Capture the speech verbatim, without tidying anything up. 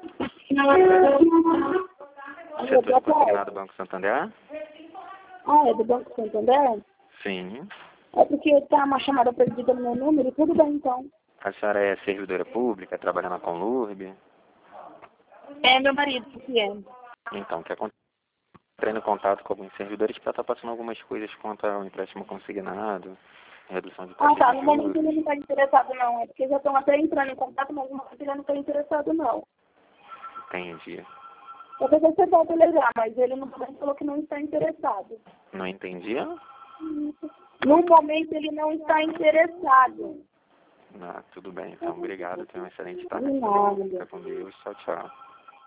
Setor consignado do Banco Santander? Ah, é do Banco Santander? Sim. É porque tá uma chamada perdida no meu número, tudo bem então. A senhora é servidora pública, trabalha na Conlurb? É meu marido que é. Então, o que acontece? Entrei em contato com alguns servidores para estar passando algumas coisas quanto ao empréstimo consignado, redução de taxa Ah, tá. de No momento juros. ele não está interessado, não. É porque já estão até entrando em contato, mas no momento ele não está interessado, não. Entendi. Eu pensei que você volta a ligar, mas ele no momento falou que não está interessado. Não entendi? No momento ele não está interessado. Ah, tudo bem, então. Obrigado. Tenha um excelente tarde. De nada. Fica com Deus. Tchau, tchau.